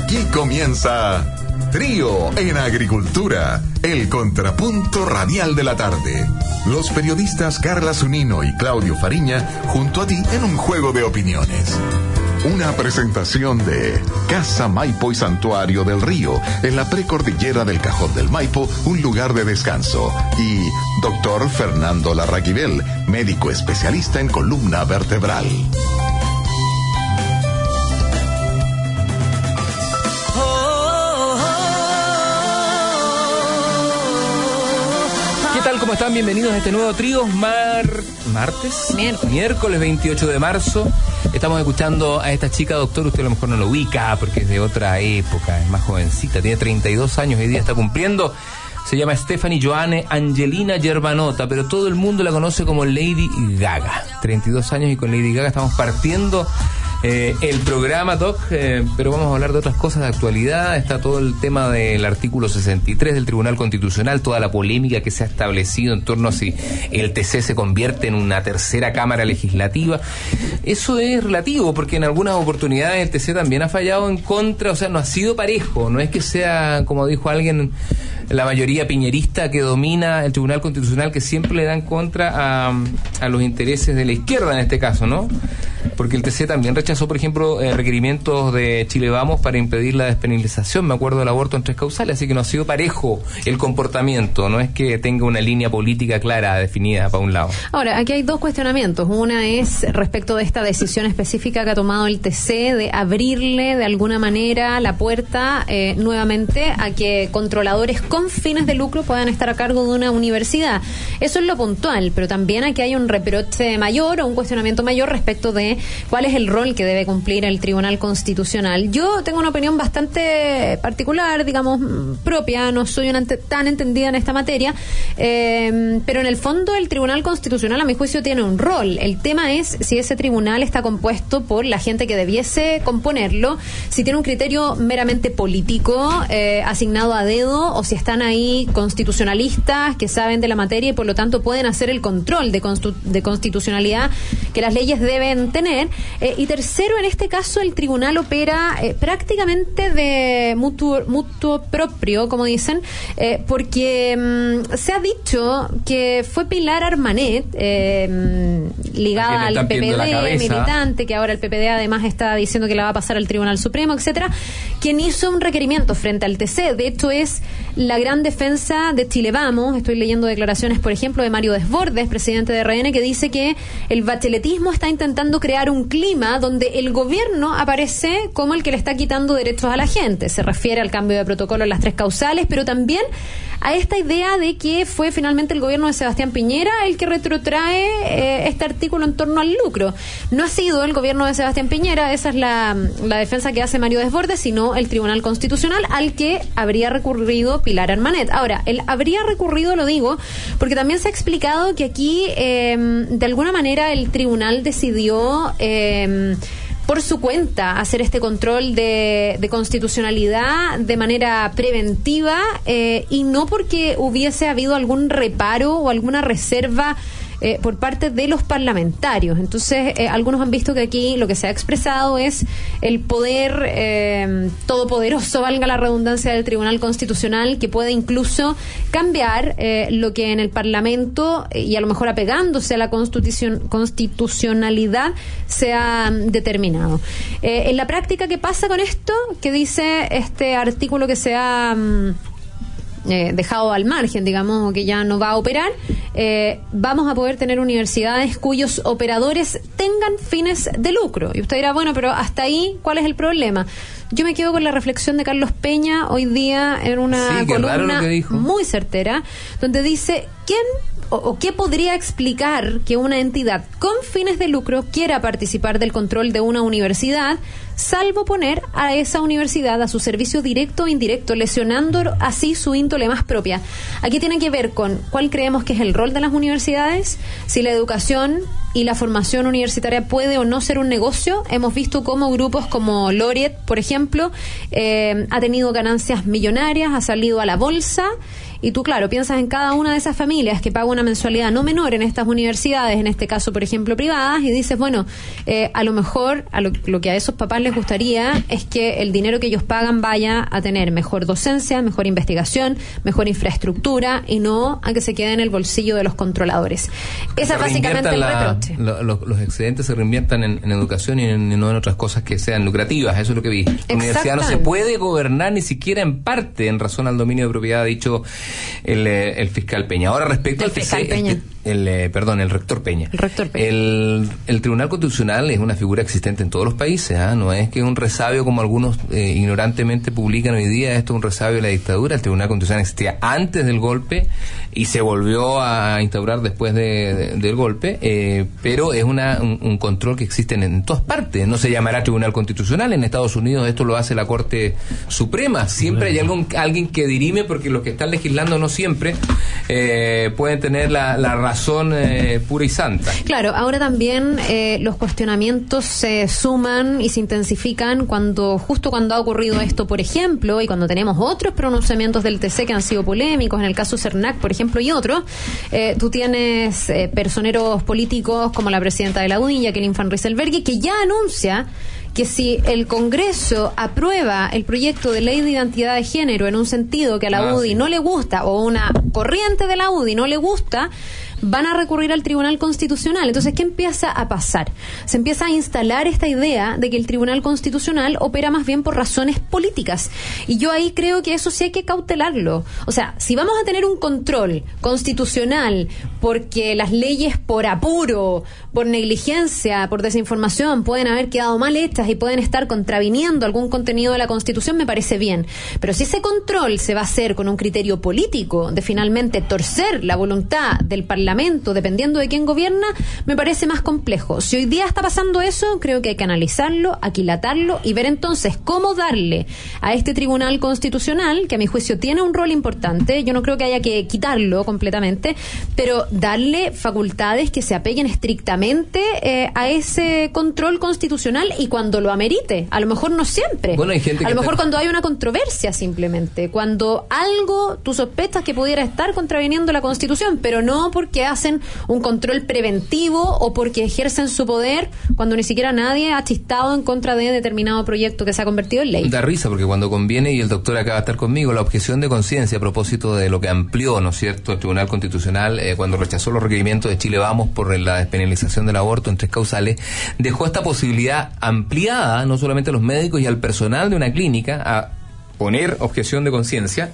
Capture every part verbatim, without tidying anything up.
Aquí comienza Trío en Agricultura, el contrapunto radial de la tarde. Los periodistas Carla Zunino y Claudio Fariña junto a ti en un juego de opiniones. Una presentación de Casa Maipo y Santuario del Río, en la precordillera del Cajón del Maipo, un lugar de descanso. Y doctor Fernando Larraquibel, médico especialista en columna vertebral. ¿Qué tal? ¿Cómo están? Bienvenidos a este nuevo trío. Mar... ¿Martes? Miércoles. Miércoles veintiocho de marzo. Estamos escuchando a esta chica, doctor, usted a lo mejor no lo ubica porque es de otra época, es más jovencita, tiene treinta y dos años, hoy día está cumpliendo. Se llama Stephanie Joanne Angelina Germanota, pero todo el mundo la conoce como Lady Gaga. treinta y dos años y con Lady Gaga estamos partiendo eh, el programa, Doc, eh, pero vamos a hablar de otras cosas de actualidad. Está todo el tema del artículo sesenta y tres del Tribunal Constitucional, toda la polémica que se ha establecido en torno a si el T C se convierte en una tercera cámara legislativa. Eso es relativo, porque en algunas oportunidades el T C también ha fallado en contra, o sea, no ha sido parejo, no es que sea, como dijo alguien, la mayoría piñerista que domina el Tribunal Constitucional, que siempre le dan contra a, a los intereses de la izquierda en este caso, ¿no? Porque el T C también rechazó, por ejemplo, eh, requerimientos de Chile Vamos para impedir la despenalización, me acuerdo del aborto en tres causales, así que no ha sido parejo el comportamiento, no es que tenga una línea política clara, definida para un lado. Ahora, aquí hay dos cuestionamientos. Una es respecto de esta decisión específica que ha tomado el T C de abrirle de alguna manera la puerta eh, nuevamente a que controladores con fines de lucro puedan estar a cargo de una universidad. Eso es lo puntual, pero también aquí hay un reproche mayor o un cuestionamiento mayor respecto de cuál es el rol que debe cumplir el Tribunal Constitucional. Yo tengo una opinión bastante particular, digamos, propia, no soy una ente- tan entendida en esta materia, eh, pero en el fondo el Tribunal Constitucional, a mi juicio, tiene un rol. El tema es si ese tribunal está compuesto por la gente que debiese componerlo, si tiene un criterio meramente político, eh, asignado a dedo, o si están ahí constitucionalistas que saben de la materia y por lo tanto pueden hacer el control de, constu- de constitucionalidad que las leyes deben tener. Eh, y tercero, en este caso el tribunal opera eh, prácticamente de mutuo, mutuo propio, como dicen, eh, porque mmm, se ha dicho que fue Pilar Armanet, eh, ligada al P P D, militante, que ahora el P P D además está diciendo que la va a pasar al Tribunal Supremo, etcétera, quien hizo un requerimiento frente al T C. De hecho, es la gran defensa de Chile Vamos. Estoy leyendo declaraciones, por ejemplo, de Mario Desbordes, presidente de R N, que dice que el bacheletismo está intentando crear un clima donde el gobierno aparece como el que le está quitando derechos a la gente. Se refiere al cambio de protocolo en las tres causales, pero también a esta idea de que fue finalmente el gobierno de Sebastián Piñera el que retrotrae eh, este artículo en torno al lucro. No ha sido el gobierno de Sebastián Piñera, esa es la, la defensa que hace Mario Desbordes, sino el Tribunal Constitucional, al que habría recurrido Pilar Armanet. Ahora, él habría recurrido, lo digo, porque también se ha explicado que aquí, eh, de alguna manera, el tribunal decidió Eh, por su cuenta hacer este control de, de constitucionalidad de manera preventiva eh, y no porque hubiese habido algún reparo o alguna reserva Eh, por parte de los parlamentarios. Entonces, eh, algunos han visto que aquí lo que se ha expresado es el poder eh, todopoderoso, valga la redundancia, del Tribunal Constitucional, que puede incluso cambiar eh, lo que en el Parlamento, eh, y a lo mejor apegándose a la constitucion- constitucionalidad, se ha determinado. Eh, en la práctica, ¿qué pasa con esto? ¿Qué dice este artículo que se ha Mm, Eh, dejado al margen, digamos, que ya no va a operar? Eh, vamos a poder tener universidades cuyos operadores tengan fines de lucro. Y usted dirá, bueno, pero hasta ahí, ¿cuál es el problema? Yo me quedo con la reflexión de Carlos Peña hoy día en una sí, columna muy certera, donde dice, ¿quién o, o qué podría explicar que una entidad con fines de lucro quiera participar del control de una universidad, salvo poner a esa universidad a su servicio directo o indirecto, lesionando así su índole más propia? Aquí tiene que ver con cuál creemos que es el rol de las universidades, si la educación y la formación universitaria puede o no ser un negocio. Hemos visto cómo grupos como Laureate, por ejemplo, eh, ha tenido ganancias millonarias, ha salido a la bolsa, y tú, claro, piensas en cada una de esas familias que paga una mensualidad no menor en estas universidades, en este caso, por ejemplo, privadas, y dices, bueno, eh, a lo mejor a lo, lo que a esos papás les les gustaría es que el dinero que ellos pagan vaya a tener mejor docencia, mejor investigación, mejor infraestructura y no a que se quede en el bolsillo de los controladores. Esa es básicamente el la, reproche. Lo, lo, los excedentes se reinviertan en, en educación y, en, y no en otras cosas que sean lucrativas. Eso es lo que vi. La universidad no se puede gobernar ni siquiera en parte en razón al dominio de propiedad, ha dicho el, el fiscal Peña. Ahora, respecto el al T C, fiscal Peña. El, el, eh, perdón, el rector Peña. El rector Peña. El, el Tribunal Constitucional es una figura existente en todos los países, ¿eh? No es que es un resabio como algunos eh, ignorantemente publican hoy día, esto es un resabio de la dictadura. El Tribunal Constitucional existía antes del golpe y se volvió a instaurar después de, de, del golpe, eh, pero es una, un, un control que existe en, en todas partes. No se llamará Tribunal Constitucional, en Estados Unidos esto lo hace la Corte Suprema. Siempre hay algún, alguien que dirime, porque los que están legislando no siempre eh, pueden tener la, la razón eh, pura y santa. Claro, ahora también eh, los cuestionamientos se suman y se intensifican cuando justo cuando ha ocurrido esto, por ejemplo, y cuando tenemos otros pronunciamientos del T C que han sido polémicos, en el caso Cernac, por ejemplo, y otros, eh, tú tienes eh, personeros políticos como la presidenta de la U D I, Jacqueline Van Rysselberghe, que ya anuncia que si el Congreso aprueba el proyecto de ley de identidad de género en un sentido que a la ah, U D I sí. no le gusta, o una corriente de la U D I no le gusta, van a recurrir al Tribunal Constitucional. Entonces, ¿qué empieza a pasar? Se empieza a instalar esta idea de que el Tribunal Constitucional opera más bien por razones políticas. Y yo ahí creo que eso sí hay que cautelarlo. O sea, si vamos a tener un control constitucional porque las leyes por apuro, por negligencia, por desinformación pueden haber quedado mal hechas y pueden estar contraviniendo algún contenido de la Constitución, me parece bien. Pero si ese control se va a hacer con un criterio político de finalmente torcer la voluntad del Parlamento, dependiendo de quién gobierna, me parece más complejo. Si hoy día está pasando eso, creo que hay que analizarlo, aquilatarlo y ver entonces cómo darle a este Tribunal Constitucional, que a mi juicio tiene un rol importante, yo no creo que haya que quitarlo completamente, pero darle facultades que se apeguen estrictamente eh, a ese control constitucional y cuando lo amerite, a lo mejor no siempre, bueno, hay gente a que lo mejor está... cuando hay una controversia simplemente, cuando algo tú sospechas que pudiera estar contraviniendo la Constitución, pero no porque que hacen un control preventivo o porque ejercen su poder cuando ni siquiera nadie ha chistado en contra de determinado proyecto que se ha convertido en ley. Da risa porque cuando conviene, y el doctor acaba de estar conmigo, la objeción de conciencia a propósito de lo que amplió, ¿no es cierto?, el Tribunal Constitucional eh, cuando rechazó los requerimientos de Chile Vamos por la despenalización del aborto en tres causales, dejó esta posibilidad ampliada no solamente a los médicos y al personal de una clínica a poner objeción de conciencia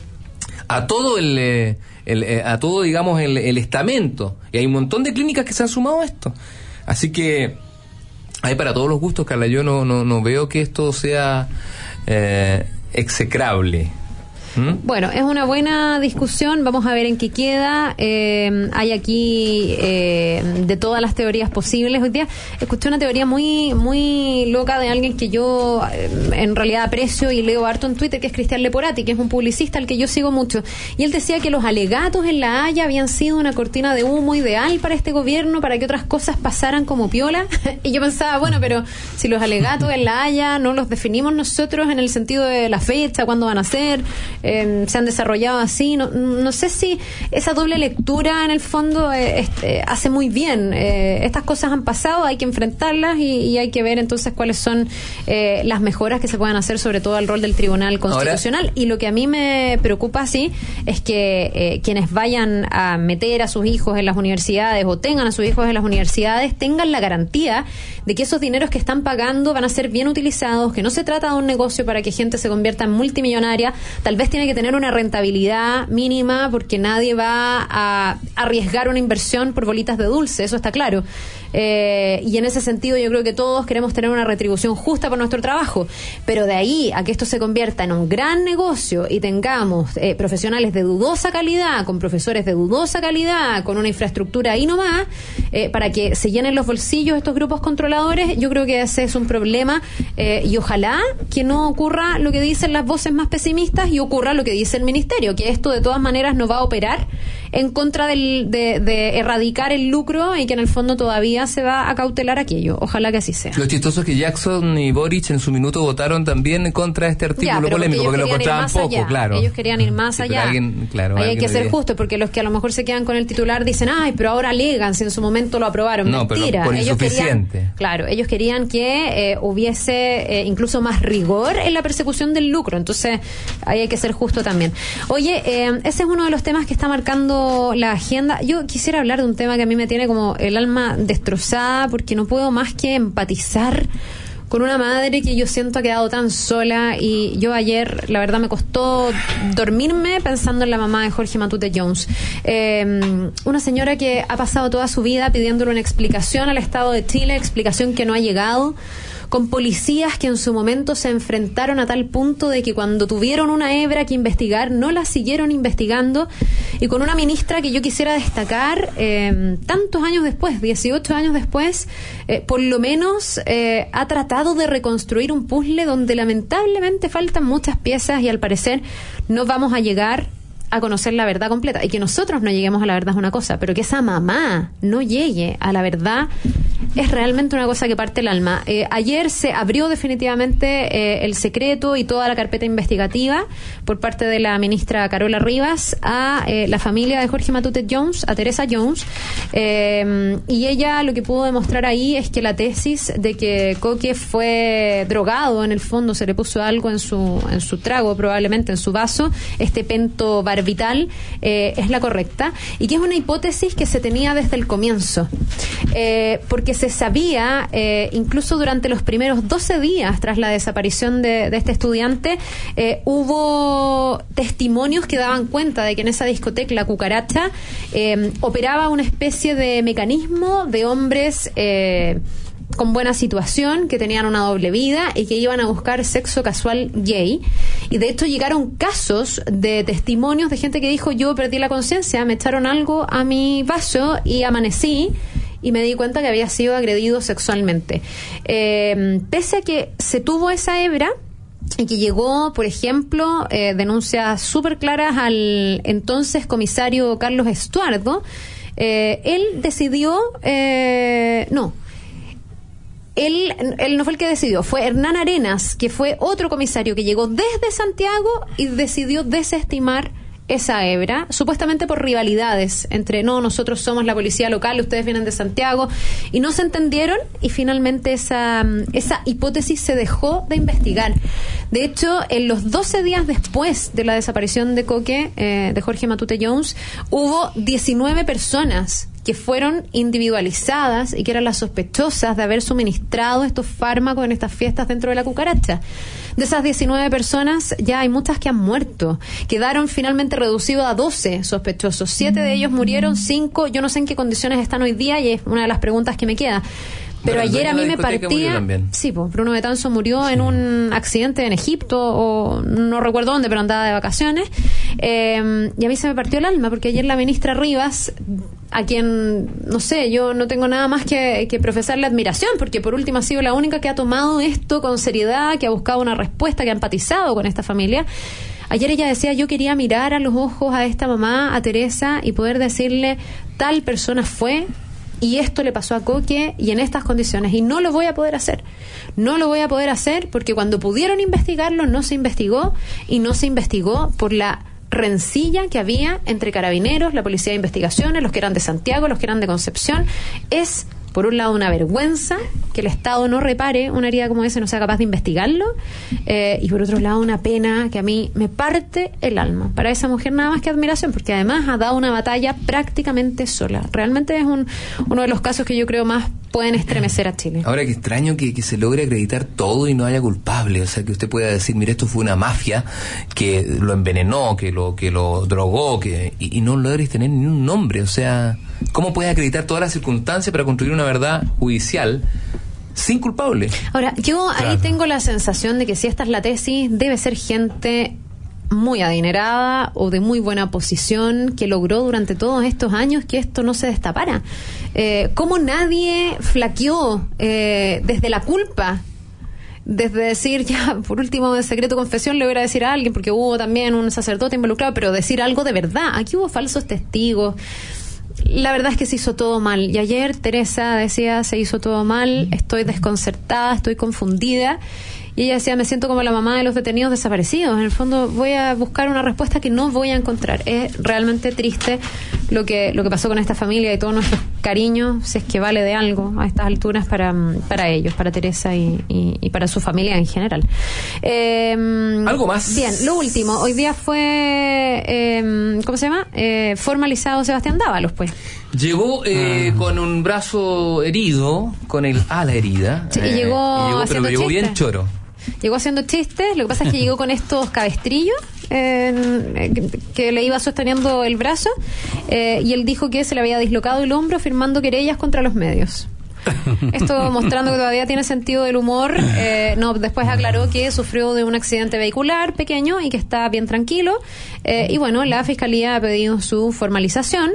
a todo el, eh, el eh, a todo digamos el, el estamento, y hay un montón de clínicas que se han sumado a esto, así que hay para todos los gustos, Carla. Yo no no, no veo que esto sea eh, execrable. ¿Mm? Bueno, es una buena discusión, vamos a ver en qué queda. Eh, hay aquí eh, de todas las teorías posibles. Hoy día escuché una teoría muy muy loca de alguien que yo eh, en realidad aprecio y leo harto en Twitter, que es Cristian Leporati, que es un publicista al que yo sigo mucho, y él decía que los alegatos en La Haya habían sido una cortina de humo ideal para este gobierno, para que otras cosas pasaran como piola. Y yo pensaba, bueno, pero si los alegatos en La Haya no los definimos nosotros en el sentido de la fecha, cuándo van a ser, Eh, se han desarrollado así, no, no sé si esa doble lectura en el fondo eh, este, hace muy bien. Eh, estas cosas han pasado, hay que enfrentarlas y, y hay que ver entonces cuáles son eh, las mejoras que se puedan hacer, sobre todo al rol del Tribunal Constitucional. Ahora, y lo que a mí me preocupa sí es que eh, quienes vayan a meter a sus hijos en las universidades o tengan a sus hijos en las universidades tengan la garantía de que esos dineros que están pagando van a ser bien utilizados, que no se trata de un negocio para que gente se convierta en multimillonaria. Tal vez tiene que tener una rentabilidad mínima porque nadie va a arriesgar una inversión por bolitas de dulce, eso está claro. Eh, y en ese sentido yo creo que todos queremos tener una retribución justa por nuestro trabajo, pero de ahí a que esto se convierta en un gran negocio y tengamos eh, profesionales de dudosa calidad, con profesores de dudosa calidad, con una infraestructura ahí nomás, eh, para que se llenen los bolsillos estos grupos controladores, yo creo que ese es un problema, eh, y ojalá que no ocurra lo que dicen las voces más pesimistas y ocurra lo que dice el Ministerio, que esto de todas maneras no va a operar en contra del, de, de erradicar el lucro y que en el fondo todavía se va a cautelar aquello. Ojalá que así sea. Lo chistoso es que Jackson y Boric en su minuto votaron también contra este artículo ya, polémico, porque, porque lo encontraban poco, allá. claro. Ellos querían ir más sí, allá. Alguien, claro, Ahí hay que ser debería. justo, porque los que a lo mejor se quedan con el titular dicen, ay, pero ahora alegan si en su momento lo aprobaron. No, Mentira. pero por ellos insuficiente. Querían, claro, ellos querían que eh, hubiese eh, incluso más rigor en la persecución del lucro. Entonces, ahí hay que ser justo también. Oye, eh, ese es uno de los temas que está marcando la agenda. Yo quisiera hablar de un tema que a mí me tiene como el alma destrozada, porque no puedo más que empatizar con una madre que yo siento ha quedado tan sola. Y yo ayer, la verdad, me costó dormirme pensando en la mamá de Jorge Matute Jones. Eh, una señora que ha pasado toda su vida pidiéndole una explicación al Estado de Chile, explicación que no ha llegado, con policías que en su momento se enfrentaron a tal punto de que cuando tuvieron una hebra que investigar, no la siguieron investigando, y con una ministra que yo quisiera destacar, eh, tantos años después, dieciocho años después, eh, por lo menos eh, ha tratado de reconstruir un puzzle donde lamentablemente faltan muchas piezas y al parecer no vamos a llegar a conocer la verdad completa. Y que nosotros no lleguemos a la verdad es una cosa, pero que esa mamá no llegue a la verdad es realmente una cosa que parte el alma. Eh, ayer se abrió definitivamente eh, el secreto y toda la carpeta investigativa por parte de la ministra Carola Rivas a eh, la familia de Jorge Matute Jones, a Teresa Jones, eh, y ella lo que pudo demostrar ahí es que la tesis de que Coque fue drogado, en el fondo se le puso algo en su en su trago, probablemente en su vaso, este pentobarbital, eh, es la correcta, y que es una hipótesis que se tenía desde el comienzo, eh, porque se sabía, eh, incluso durante los primeros doce días tras la desaparición de, de este estudiante, eh, hubo testimonios que daban cuenta de que en esa discoteca, la Cucaracha, eh, operaba una especie de mecanismo de hombres eh, con buena situación, que tenían una doble vida y que iban a buscar sexo casual gay. Y de hecho llegaron casos de testimonios de gente que dijo, yo perdí la conciencia, me echaron algo a mi vaso y amanecí y me di cuenta que había sido agredido sexualmente. Eh, pese a que se tuvo esa hebra y que llegó, por ejemplo, eh, denuncias súper claras al entonces comisario Carlos Estuardo, eh, él decidió, eh, no, Él, él no fue el que decidió, fue Hernán Arenas, que fue otro comisario que llegó desde Santiago y decidió desestimar esa hebra, supuestamente por rivalidades entre, no, nosotros somos la policía local, ustedes vienen de Santiago, y no se entendieron, y finalmente esa, esa hipótesis se dejó de investigar. De hecho, en los doce días después de la desaparición de Coque, eh, de Jorge Matute Jones, hubo diecinueve personas que fueron individualizadas y que eran las sospechosas de haber suministrado estos fármacos en estas fiestas dentro de la Cucaracha. De esas diecinueve personas, ya hay muchas que han muerto. Quedaron finalmente reducidos a doce sospechosos. Siete de ellos murieron, cinco, yo no sé en qué condiciones están hoy día, y es una de las preguntas que me queda. Pero ayer a mí me partía... Sí, pues Bruno Betanzo murió sí. en un accidente en Egipto, o no recuerdo dónde, pero andaba de vacaciones. Eh, y a mí se me partió el alma, porque ayer la ministra Rivas, a quien, no sé, yo no tengo nada más que, que profesarle admiración, porque por último ha sido la única que ha tomado esto con seriedad, que ha buscado una respuesta, que ha empatizado con esta familia. Ayer ella decía, yo quería mirar a los ojos a esta mamá, a Teresa, y poder decirle, tal persona fue, y esto le pasó a Coque, y en estas condiciones, y no lo voy a poder hacer. No lo voy a poder hacer porque cuando pudieron investigarlo no se investigó, y no se investigó por la rencilla que había entre carabineros, la policía de investigaciones, los que eran de Santiago, los que eran de Concepción. Es, por un lado, una vergüenza que el Estado no repare una herida como esa, no sea capaz de investigarlo, eh, y por otro lado, una pena que a mí me parte el alma. Para esa mujer nada más que admiración, porque además ha dado una batalla prácticamente sola. Realmente es un, uno de los casos que yo creo más pueden estremecer a Chile. Ahora, qué extraño que, que se logre acreditar todo y no haya culpable. O sea, que usted pueda decir, mire, esto fue una mafia que lo envenenó, que lo que lo drogó, que y, y no logres tener ni un nombre. O sea, ¿cómo puedes acreditar todas las circunstancias para construir una verdad judicial sin culpable? Ahora, yo claro. ahí tengo la sensación de que si esta es la tesis, debe ser gente muy adinerada o de muy buena posición que logró durante todos estos años que esto no se destapara. Eh, ¿Cómo nadie flaqueó eh, desde la culpa desde decir, ya, por último, de secreto confesión le voy a decir a alguien, porque hubo también un sacerdote involucrado, pero decir algo de verdad. Aquí hubo falsos testigos. La verdad es que se hizo todo mal. Y ayer Teresa decía, se hizo todo mal, estoy desconcertada, estoy confundida. Y ella decía, me siento como la mamá de los detenidos desaparecidos. En el fondo voy a buscar una respuesta que no voy a encontrar. Es realmente triste lo que lo que pasó con esta familia y todos nuestros cariños, si es que vale de algo a estas alturas para, para ellos, para Teresa y, y, y para su familia en general. Eh, ¿Algo más? Bien, lo último. Hoy día fue, eh, ¿cómo se llama? Eh, formalizado Sebastián Dávalos, pues. Llegó eh, Ah. con un brazo herido, con el ala herida. Sí, y eh, llegó y llegó, haciendo pero llegó bien chistes. choro. Llegó haciendo chistes, lo que pasa es que llegó con estos cabestrillos eh, que, que le iba sosteniendo el brazo eh, y él dijo que se le había dislocado el hombro firmando querellas contra los medios. Esto mostrando que todavía tiene sentido del humor. Eh, no, después aclaró que sufrió de un accidente vehicular pequeño y que está bien tranquilo. Eh, y bueno, la Fiscalía ha pedido su formalización.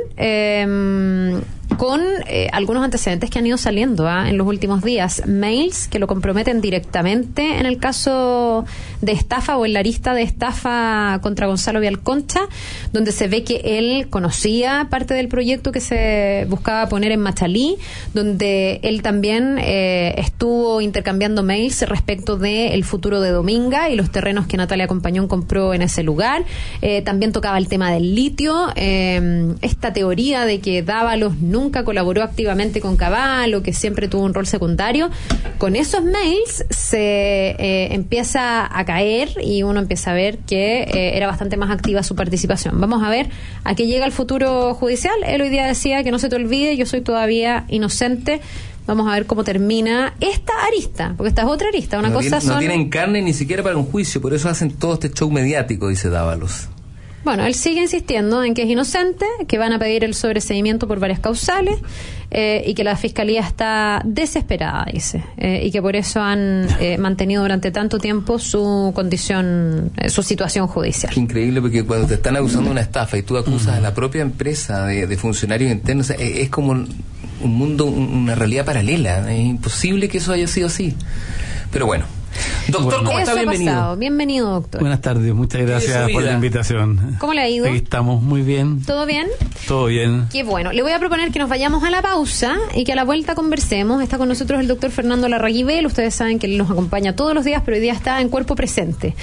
Eh, con eh, algunos antecedentes que han ido saliendo ¿eh? en los últimos días. Mails que lo comprometen directamente en el caso de estafa o en la arista de estafa contra Gonzalo Vialconcha, donde se ve que él conocía parte del proyecto que se buscaba poner en Machalí, donde él también eh, estuvo intercambiando mails respecto del futuro de Dominga y los terrenos que Natalia Compañón compró en ese lugar. Eh, también tocaba el tema del litio, eh, esta teoría de que Dávalos nunca colaboró activamente con Cabal o que siempre tuvo un rol secundario. Con esos mails se eh, empieza a caer y uno empieza a ver que eh, era bastante más activa su participación. Vamos a ver a qué llega el futuro judicial. Él hoy día decía que no se te olvide, yo soy todavía inocente. Vamos a ver cómo termina esta arista, porque esta es otra arista. Una no cosa tiene, son... no tienen carne ni siquiera para un juicio, por eso hacen todo este show mediático, dice Dávalos. Bueno, él sigue insistiendo en que es inocente, que van a pedir el sobreseimiento por varias causales eh, y que la Fiscalía está desesperada, dice, eh, y que por eso han eh, mantenido durante tanto tiempo su condición, eh, su situación judicial. Qué increíble, porque cuando te están acusando de una estafa y tú acusas a la propia empresa de, de funcionarios internos, es, es como un mundo, una realidad paralela. Es imposible que eso haya sido así. Pero bueno. Doctor, ¿cómo Eso está? Bienvenido. ha pasado. Bienvenido, doctor. Buenas tardes, muchas gracias por la invitación. ¿Cómo le ha ido? Aquí estamos, muy bien. ¿Todo bien? Todo bien. Qué bueno. Le voy a proponer que nos vayamos a la pausa y que a la vuelta conversemos. Está con nosotros el doctor Fernando Larraguibel. Ustedes saben que él nos acompaña todos los días, pero hoy día está en cuerpo presente.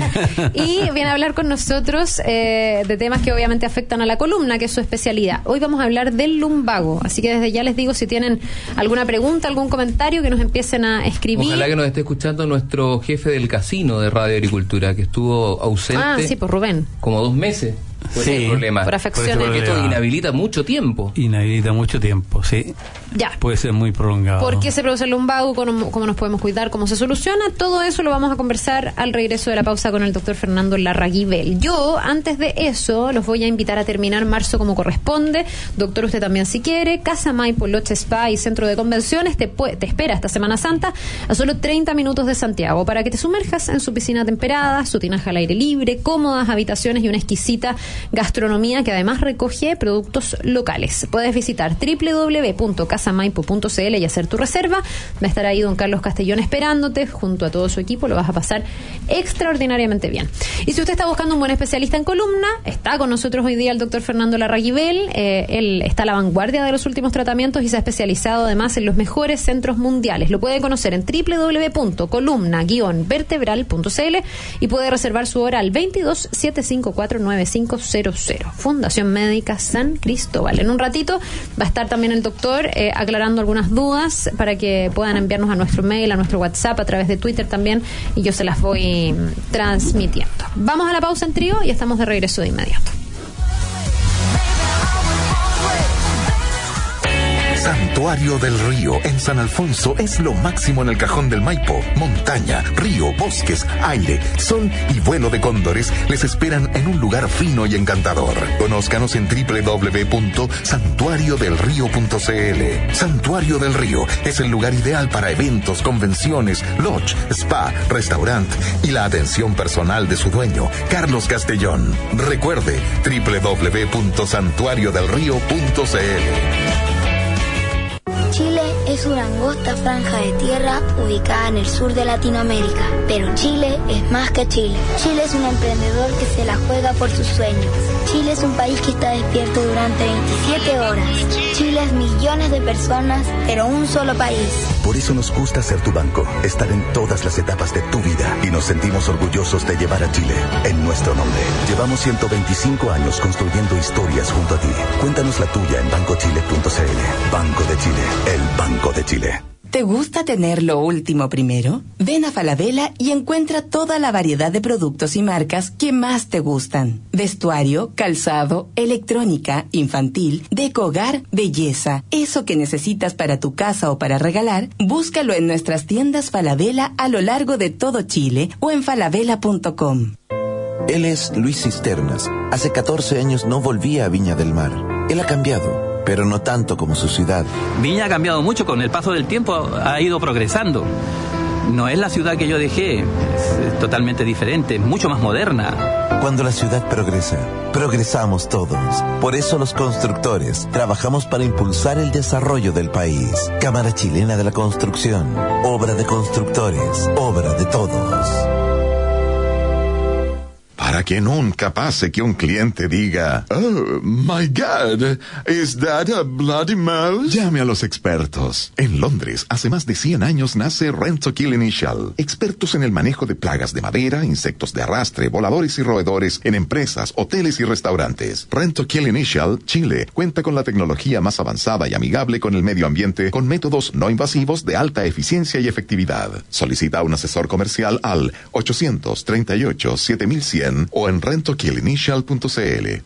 Y viene a hablar con nosotros eh, de temas que obviamente afectan a la columna, que es su especialidad. Hoy vamos a hablar del lumbago. Así que desde ya les digo, si tienen alguna pregunta, algún comentario, que nos empiecen a escribir. Ojalá que nos esté escuchando nuestro jefe del casino de Radio Agricultura, que estuvo ausente Ah, sí, por Rubén. como dos meses. Por Sí. ese problema. Por afecciones. Porque esto problema. inhabilita mucho tiempo. Inhabilita mucho tiempo, sí. Ya. Puede ser muy prolongado. ¿Por qué se produce el lumbago? ¿Cómo, cómo nos podemos cuidar? ¿Cómo se soluciona? Todo eso lo vamos a conversar al regreso de la pausa con el doctor Fernando Larraguibel. Yo, antes de eso, los voy a invitar a terminar marzo como corresponde. Doctor, usted también si quiere. Casa Maipo, Loche Spa y Centro de Convenciones te, pu- te espera esta Semana Santa a solo treinta minutos de Santiago para que te sumerjas en su piscina temperada, su tinaja al aire libre, cómodas habitaciones y una exquisita gastronomía que además recoge productos locales. Puedes visitar doble u doble u doble u punto casa maipo punto c l y hacer tu reserva. Va a estar ahí don Carlos Castellón esperándote junto a todo su equipo. Lo vas a pasar extraordinariamente bien. Y si usted está buscando un buen especialista en columna, está con nosotros hoy día el doctor Fernando Larraguibel. Eh, él está a la vanguardia de los últimos tratamientos y se ha especializado además en los mejores centros mundiales. Lo puede conocer en doble u doble u doble u punto columna guion vertebral punto c l y puede reservar su hora al veintidós, setecientos cincuenta y cuatro, noventa y cinco cero cero. Fundación Médica San Cristóbal. En un ratito va a estar también el doctor eh, aclarando algunas dudas para que puedan enviarnos a nuestro mail, a nuestro WhatsApp, a través de Twitter también, y yo se las voy mm, transmitiendo. Vamos a la pausa en trío y estamos de regreso de inmediato. Santuario del Río en San Alfonso es lo máximo en el Cajón del Maipo. Montaña, río, bosques, aire, sol y vuelo de cóndores les esperan en un lugar fino y encantador. Conózcanos en doble u doble u doble u punto santuario del río punto c l. Santuario del Río es el lugar ideal para eventos, convenciones, lodge, spa, restaurante y la atención personal de su dueño, Carlos Castellón. Recuerde, doble u doble u doble u punto santuario del río punto c l. Chile es una angosta franja de tierra ubicada en el sur de Latinoamérica. Pero Chile es más que Chile. Chile es un emprendedor que se la juega por sus sueños. Chile es un país que está despierto durante veintisiete horas. Chile es millones de personas, pero un solo país. Por eso nos gusta ser tu banco, estar en todas las etapas de tu vida y nos sentimos orgullosos de llevar a Chile en nuestro nombre. Llevamos ciento veinticinco años construyendo historias junto a ti. Cuéntanos la tuya en banco chile punto c l. Banco de Chile, el Banco de Chile. ¿Te gusta tener lo último primero? Ven a Falabella y encuentra toda la variedad de productos y marcas que más te gustan. Vestuario, calzado, electrónica, infantil, deco hogar, belleza. Eso que necesitas para tu casa o para regalar, búscalo en nuestras tiendas Falabella a lo largo de todo Chile o en falabella punto com. Él es Luis Cisternas. Hace catorce años no volvía a Viña del Mar. Él ha cambiado, pero no tanto como su ciudad. Viña ha cambiado mucho, con el paso del tiempo ha ido progresando. No es la ciudad que yo dejé, es totalmente diferente, mucho más moderna. Cuando la ciudad progresa, progresamos todos. Por eso los constructores trabajamos para impulsar el desarrollo del país. Cámara Chilena de la Construcción, obra de constructores, obra de todos. Para que nunca pase que un cliente diga, "Oh, my God, is that a bloody mouse?" Llame a los expertos. En Londres, hace más de cien años nace Rentokil Initial. Expertos en el manejo de plagas de madera, insectos de arrastre, voladores y roedores en empresas, hoteles y restaurantes. Rentokil Initial, Chile, cuenta con la tecnología más avanzada y amigable con el medio ambiente, con métodos no invasivos de alta eficiencia y efectividad. Solicita a un asesor comercial al ochocientos treinta y ocho, siete mil cien o en rentokil initial punto c l.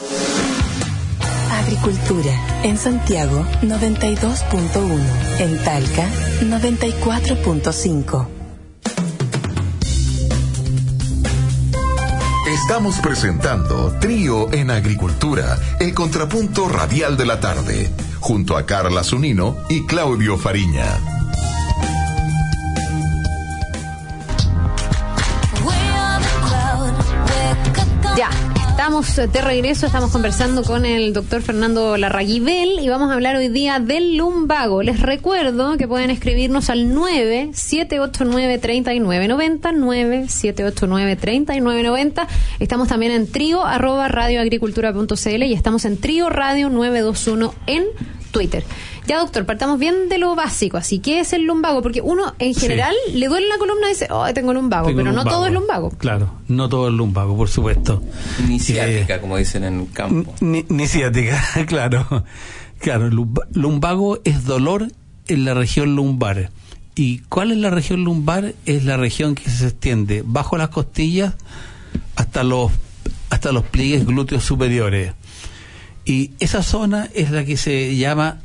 Agricultura. En Santiago, noventa y dos punto uno. En Talca, noventa y cuatro punto cinco. Estamos presentando Trío en Agricultura, el contrapunto radial de la tarde, junto a Carla Zunino y Claudio Fariña. Ya, estamos de regreso, estamos conversando con el doctor Fernando Larraguibel y vamos a hablar hoy día del lumbago. Les recuerdo que pueden escribirnos al nueve siete ocho nueve, tres nueve nueve cero, nueve siete ocho nueve, tres nueve nueve cero. Estamos también en trío arroba radioagricultura punto c l y estamos en trío radio nueve dos uno en Twitter. Ya, doctor, partamos bien de lo básico. Así, ¿qué es el lumbago? Porque uno, en general, sí, le duele la columna y dice, oh, tengo lumbago, tengo pero lumbago. No todo es lumbago. Claro, no todo es lumbago, por supuesto. Ni ciática, eh, como dicen en el campo. Ni, ni ciática, claro. Claro, lumbago es dolor en la región lumbar. ¿Y cuál es la región lumbar? Es la región que se extiende bajo las costillas hasta los, hasta los pliegues glúteos superiores. Y esa zona es la que se llama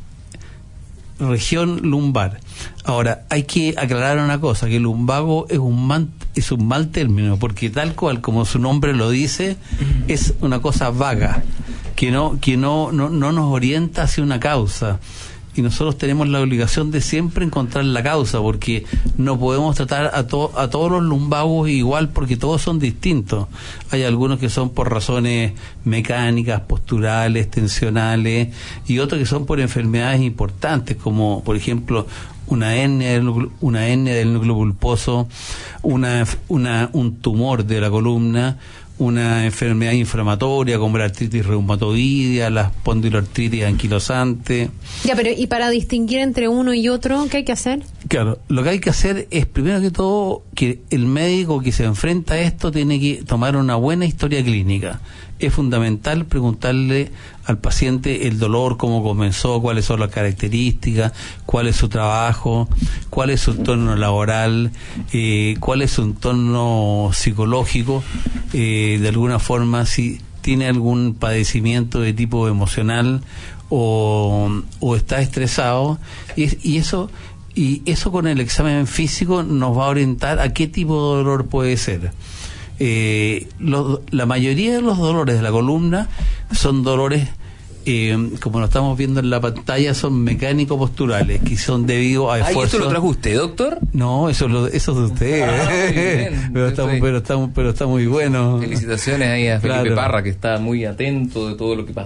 región lumbar. Ahora, hay que aclarar una cosa, que el lumbago es un man, es un mal término, porque tal cual como su nombre lo dice, es una cosa vaga, que no, que no, no, no nos orienta hacia una causa. Y nosotros tenemos la obligación de siempre encontrar la causa, porque no podemos tratar a, to, a todos los lumbagos igual, porque todos son distintos. Hay algunos que son por razones mecánicas, posturales, tensionales, y otros que son por enfermedades importantes, como por ejemplo una hernia del núcleo, una hernia del núcleo pulposo, una, una, un tumor de la columna, una enfermedad inflamatoria como la artritis reumatoidea, la espondiloartritis anquilosante. Ya, pero ¿y para distinguir entre uno y otro, qué hay que hacer? Claro, lo que hay que hacer es, primero que todo, que el médico que se enfrenta a esto tiene que tomar una buena historia clínica. Es fundamental preguntarle al paciente el dolor, cómo comenzó, cuáles son las características, cuál es su trabajo, cuál es su entorno laboral, eh, cuál es su entorno psicológico, eh, de alguna forma si tiene algún padecimiento de tipo emocional o, o está estresado, y, y eso y eso con el examen físico nos va a orientar a qué tipo de dolor puede ser. Eh, lo, la mayoría de los dolores de la columna son dolores, eh, como lo estamos viendo en la pantalla, son mecánico-posturales, que son debido a esfuerzos. ¿Ah, esto lo trajo usted, doctor? No, eso, lo, eso es de usted. Ah, eh. pero, está, pero, está, pero está muy bueno. Felicitaciones ahí a Felipe, claro, Parra, que está muy atento de todo lo que pasa.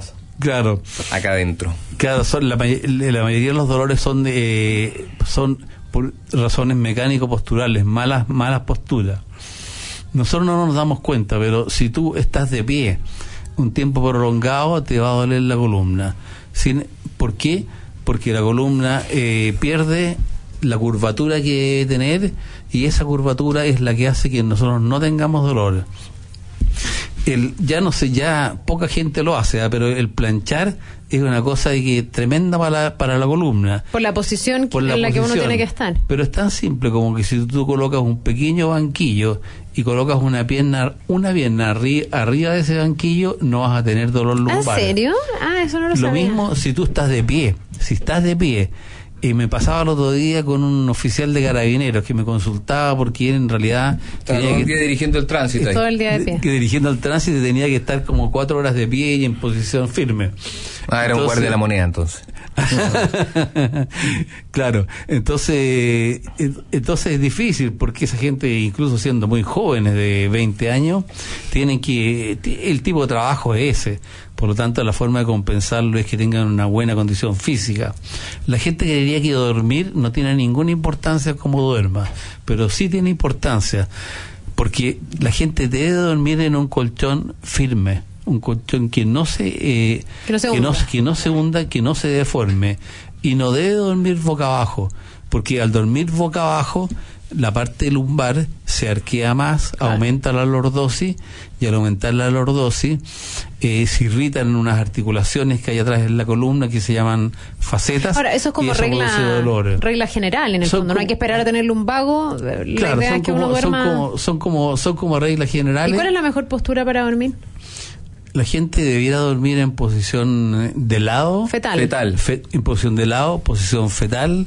Claro. Acá adentro. Claro, son la, may- la mayoría de los dolores son de, son por razones mecánico-posturales, malas, malas posturas. Nosotros no nos damos cuenta, pero si tú estás de pie un tiempo prolongado, te va a doler la columna. Sin, ¿Por qué? Porque la columna eh, pierde la curvatura que debe tener, y esa curvatura es la que hace que nosotros no tengamos dolor. El, ya no sé, ya poca gente lo hace, ¿eh? Pero el planchar es una cosa de que tremenda para la, para la columna. Por la posición Por la en la posición. que uno tiene que estar. Pero es tan simple como que si tú colocas un pequeño banquillo y colocas una pierna una pierna arri- arriba de ese banquillo, no vas a tener dolor lumbar. ¿En serio? Ah, eso no lo, Lo sabía. mismo si tú estás de pie. Si estás de pie, y me pasaba el otro día con un oficial de carabineros que me consultaba porque él en realidad Estaba tenía todo el que, día dirigiendo el tránsito ahí. Todo el día de pie. que dirigiendo el tránsito tenía que estar como cuatro horas de pie y en posición firme. Ah, era un Entonces- guardia de la moneda entonces. Claro, entonces entonces es difícil porque esa gente, incluso siendo muy jóvenes de veinte años, tienen que, el tipo de trabajo es ese, por lo tanto la forma de compensarlo es que tengan una buena condición física. La gente que diría que dormir no tiene ninguna importancia como duerma, pero sí tiene importancia porque la gente debe dormir en un colchón firme, un colchón que no se eh, Que no se que no, hunda. que no se hunda, que no se deforme, y no debe dormir boca abajo, porque al dormir boca abajo la parte lumbar se arquea más, Claro. aumenta la lordosis, y al aumentar la lordosis eh, se irritan unas articulaciones que hay atrás en la columna que se llaman facetas. Ahora, eso es y como produce regla, dolor. regla general en el Son fondo. No hay como- que esperar a tener lumbago. La Claro, idea son es que como, uno son duerma. como son como son como reglas generales. ¿Y cuál es la mejor postura para dormir? La gente debiera dormir en posición de lado, Fetal. Fetal. fe- en posición de lado, posición fetal,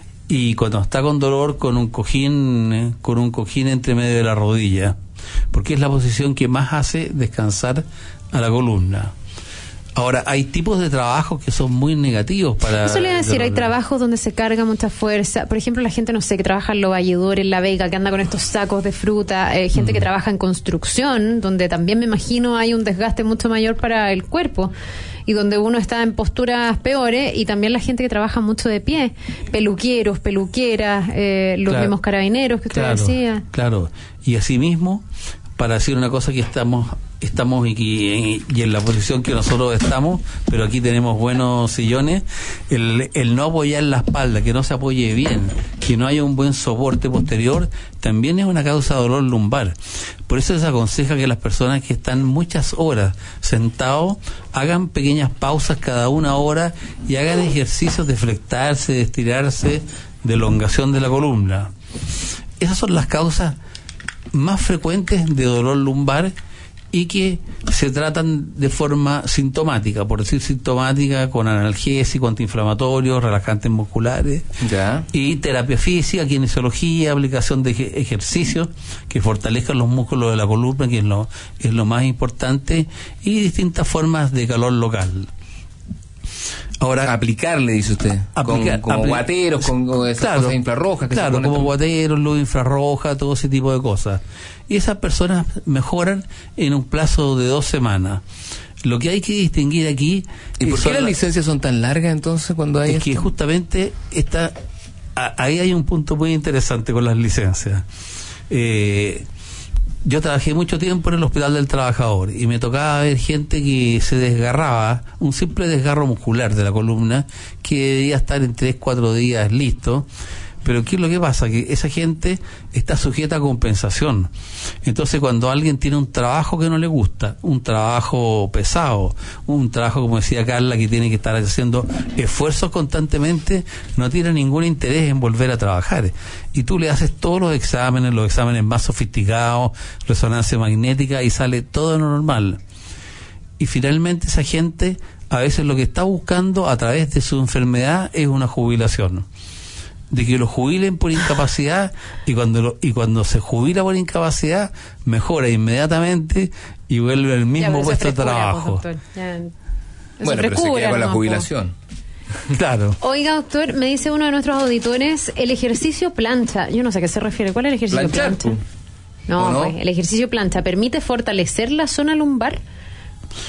y cuando está con dolor con un cojín, eh, con un cojín entre medio de la rodilla, porque es la posición que más hace descansar a la columna. Ahora, hay tipos de trabajos que son muy negativos para... Eso le iba a decir, hay dolor. trabajos donde se carga mucha fuerza. Por ejemplo, la gente, no sé, que trabaja en Lo Valledor, en La Vega, que anda con estos sacos de fruta. Eh, gente que trabaja en construcción, donde también me imagino hay un desgaste mucho mayor para el cuerpo. Y donde uno está en posturas peores. Y también la gente que trabaja mucho de pie. Peluqueros, peluqueras, eh, los Claro. mismos carabineros que usted Claro, decía. claro. Y asimismo, para decir una cosa que estamos estamos y, y, y en la posición que nosotros estamos, pero aquí tenemos buenos sillones, el, el no apoyar la espalda, que no se apoye bien, que no haya un buen soporte posterior, también es una causa de dolor lumbar. Por eso se aconseja que las personas que están muchas horas sentados hagan pequeñas pausas cada una hora y hagan ejercicios de flectarse, de estirarse, de elongación de la columna. Esas son las causas más frecuentes de dolor lumbar y que se tratan de forma sintomática, por decir sintomática, con analgésicos, antiinflamatorios, relajantes musculares, Ya. y terapia física, kinesiología, aplicación de ej- ejercicios que fortalezcan los músculos de la columna, que es lo, es lo más importante, y distintas formas de calor local. Ahora, Aplicarle, dice usted. Aplicar- con, como apli- guateros, con, con esas Claro, cosas infrarrojas. Que se claro, ponen como tam- guateros, luz infrarroja, todo ese tipo de cosas. Y esas personas mejoran en un plazo de dos semanas. Lo que hay que distinguir aquí... ¿Y por son qué las la- licencias son tan largas entonces cuando hay es que esto? justamente está, a- ahí hay un punto muy interesante con las licencias. Eh, yo trabajé mucho tiempo en el Hospital del Trabajador y me tocaba ver gente que se desgarraba, un simple desgarro muscular de la columna, que debía estar en tres, cuatro días listo. Pero ¿qué es lo que pasa? Que esa gente está sujeta a compensación. Entonces, cuando alguien tiene un trabajo que no le gusta, un trabajo pesado, un trabajo, como decía Carla, que tiene que estar haciendo esfuerzos constantemente, no tiene ningún interés en volver a trabajar. Y tú le haces todos los exámenes, los exámenes más sofisticados, resonancia magnética, y sale todo normal. Y finalmente esa gente, a veces lo que está buscando a través de su enfermedad es una jubilación. De que lo jubilen por incapacidad, y cuando lo, y cuando se jubila por incapacidad mejora inmediatamente y vuelve al Ya, mismo pero eso puesto es de frescura, trabajo. pues, doctor. Ya, eso Bueno, pero se frescura queda con la nomás, po. jubilación. Claro. Oiga, doctor, me dice uno de nuestros auditores, el ejercicio plancha. Yo no sé a qué se refiere. ¿Cuál es el ejercicio Planchar, plancha? pues. No, ¿O no? pues, el ejercicio plancha permite fortalecer la zona lumbar.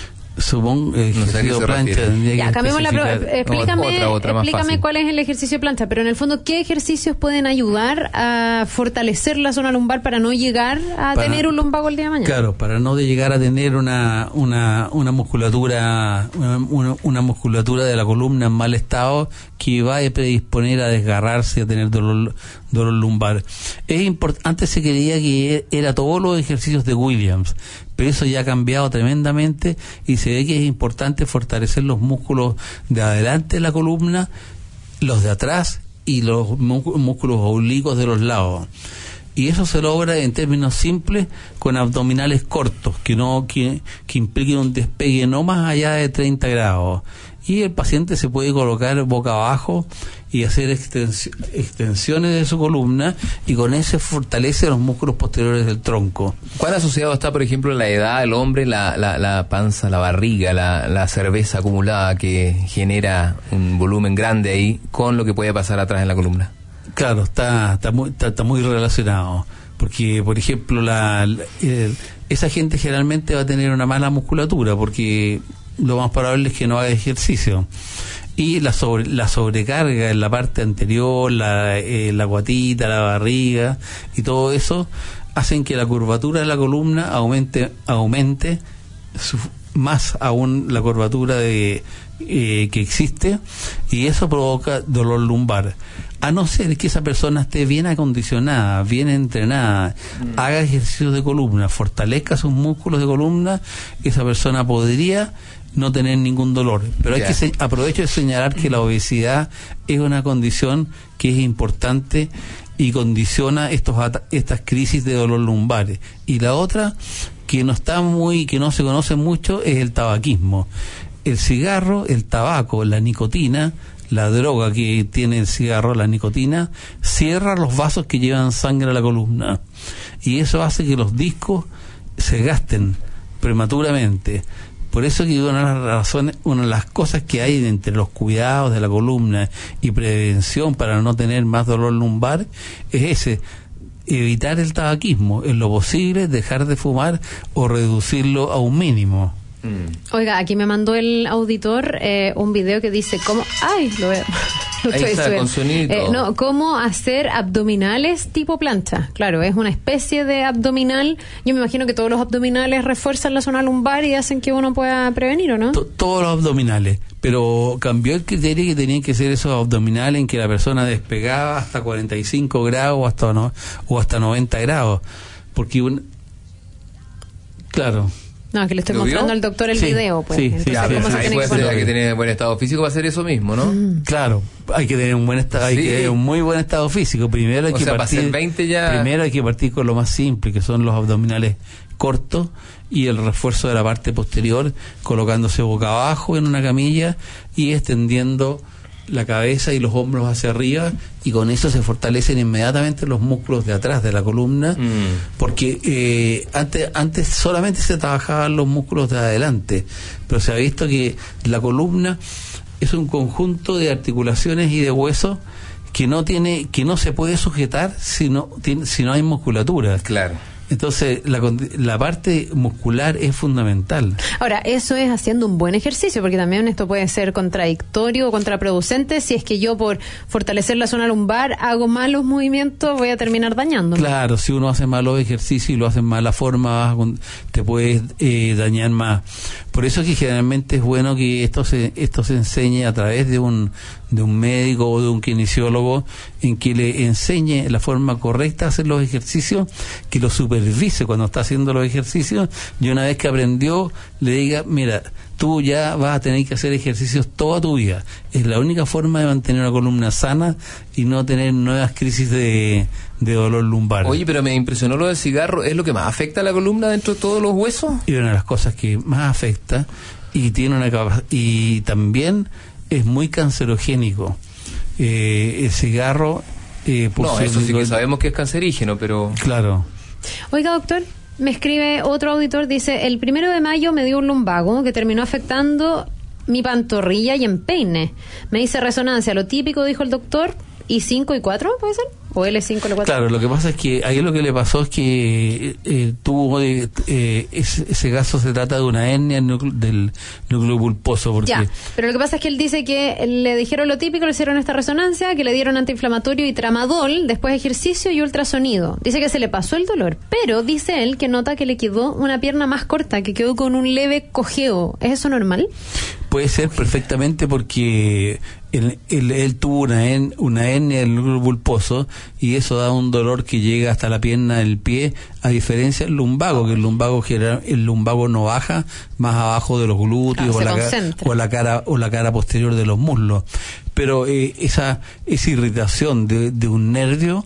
Supongo eh, No sé a qué se plancha refiere. tendría Ya, que cambiemos la pro- especificar. explícame, Otra, otra más explícame fácil. cuál es el ejercicio de plancha, pero en el fondo, ¿qué ejercicios pueden ayudar a fortalecer la zona lumbar para no llegar a Para- tener un lumbago el día de mañana? Claro, para no de llegar a tener una una, una musculatura una, una- una musculatura de la columna en mal estado que va a predisponer a desgarrarse y a tener dolor dolor lumbar. Es import- antes se creía que era todos los ejercicios de Williams, pero eso ya ha cambiado tremendamente y se ve que es importante fortalecer los músculos de adelante de la columna, los de atrás y los mu- músculos oblicuos de los lados. Y eso se logra en términos simples con abdominales cortos, que no que, que impliquen un despegue no más allá de treinta grados. Y el paciente se puede colocar boca abajo y hacer extens- extensiones de su columna, y con eso fortalece los músculos posteriores del tronco. ¿Cuál asociado está, por ejemplo, la edad del hombre, la, la, la panza, la barriga, la, la cerveza acumulada que genera un volumen grande ahí, con lo que puede pasar atrás en la columna? Claro, está está muy, está, está muy relacionado, porque por ejemplo la, la- el- esa gente generalmente va a tener una mala musculatura, porque lo más probable es que no haga ejercicio, y la sobre, la sobrecarga en la parte anterior, la, eh, la guatita, la barriga y todo eso hacen que la curvatura de la columna aumente aumente su- más aún la curvatura de eh, que existe, y eso provoca dolor lumbar. A no ser que esa persona esté bien acondicionada, bien entrenada, mm. haga ejercicios de columna, fortalezca sus músculos de columna, esa persona podría no tener ningún dolor. Pero yeah. hay que se- aprovecho de señalar que la obesidad es una condición que es importante y condiciona estos ata- estas crisis de dolor lumbares. Y la otra, que no está muy, que no se conoce mucho, es el tabaquismo. El cigarro, el tabaco, la nicotina, la droga que tiene el cigarro, la nicotina, cierra los vasos que llevan sangre a la columna, y eso hace que los discos se gasten prematuramente. Por eso que una de las razones, una de las cosas que hay entre los cuidados de la columna y prevención para no tener más dolor lumbar es ese: evitar el tabaquismo, en lo posible dejar de fumar o reducirlo a un mínimo. Oiga, aquí me mandó el auditor eh, un video que dice cómo... ¡Ay! Lo veo. Lo Ahí estoy está, subiendo. con sonido. Eh, no, cómo hacer abdominales tipo plancha. Claro, es una especie de abdominal. Yo me imagino que todos los abdominales refuerzan la zona lumbar y hacen que uno pueda prevenir, ¿o no? T- todos los abdominales, pero cambió el criterio, que tenían que ser esos abdominales en que la persona despegaba hasta cuarenta y cinco grados o hasta, no, o hasta noventa grados. Porque un... Claro... No, que le estoy ¿Lo vio? mostrando al doctor el Sí, video, pues. sí, Entonces, sí, Ya, sí, ¿cómo pero se sí, ahí tiene puede que ser poner? que tiene buen estado físico para hacer eso mismo, ¿no? Mm. Claro, hay que tener un buen estado, hay Sí. que tener un muy buen estado físico. Primero hay O que sea, para partir, hacer veinte ya- primero hay que partir con lo más simple, que son los abdominales cortos y el refuerzo de la parte posterior, colocándose boca abajo en una camilla y extendiendo la cabeza y los hombros hacia arriba, y con eso se fortalecen inmediatamente los músculos de atrás de la columna, Mm. porque eh, antes antes solamente se trabajaban los músculos de adelante, pero se ha visto que la columna es un conjunto de articulaciones y de huesos que no tiene que no se puede sujetar si no tiene, si no hay musculatura. Claro. Entonces la, la parte muscular es fundamental. Ahora, eso es haciendo un buen ejercicio, porque también esto puede ser contradictorio o contraproducente. Si es que yo, por fortalecer la zona lumbar, hago malos movimientos, voy a terminar dañándome. Claro, si uno hace malos ejercicios y lo hace en mala forma, vas con- te puedes eh, dañar más. Por eso es que generalmente es bueno que esto se, esto se enseñe a través de un, de un médico o de un kinesiólogo, en que le enseñe la forma correcta de hacer los ejercicios, que lo supervise cuando está haciendo los ejercicios, y una vez que aprendió le diga: mira, tú ya vas a tener que hacer ejercicios toda tu vida. Es la única forma de mantener una columna sana y no tener nuevas crisis de, de dolor lumbar. Oye, pero me impresionó lo del cigarro. ¿Es lo que más afecta a la columna dentro de todos los huesos? Y una de las cosas que más afecta, y tiene una capa- y también es muy cancerogénico. Eh, el cigarro eh, por No, su- eso sí que sabemos que es cancerígeno, pero... Claro. Oiga, doctor, me escribe otro auditor, dice: el primero de mayo me dio un lumbago que terminó afectando mi pantorrilla y empeine. Me hice resonancia, lo típico, dijo el doctor, I cinco y cuatro, ¿puede ser? ¿O L cinco, L cuatro? Claro, lo que pasa es que ahí lo que le pasó es que eh, tuvo eh, ese, ese caso se trata de una hernia del núcleo pulposo. Porque ya, pero lo que pasa es que él dice que le dijeron lo típico, le hicieron esta resonancia, que le dieron antiinflamatorio y tramadol, después ejercicio y ultrasonido. Dice que se le pasó el dolor, pero dice él que nota que le quedó una pierna más corta, que quedó con un leve cojeo. ¿Es eso normal? Puede ser perfectamente porque él, él, él tuvo una, en, una hernia del núcleo pulposo y eso da un dolor que llega hasta la pierna del pie, a diferencia del lumbago, que el lumbago general, el lumbago no baja más abajo de los glúteos, claro, o, la cara, o la cara o la cara posterior de los muslos. Pero eh, esa esa irritación de, de un nervio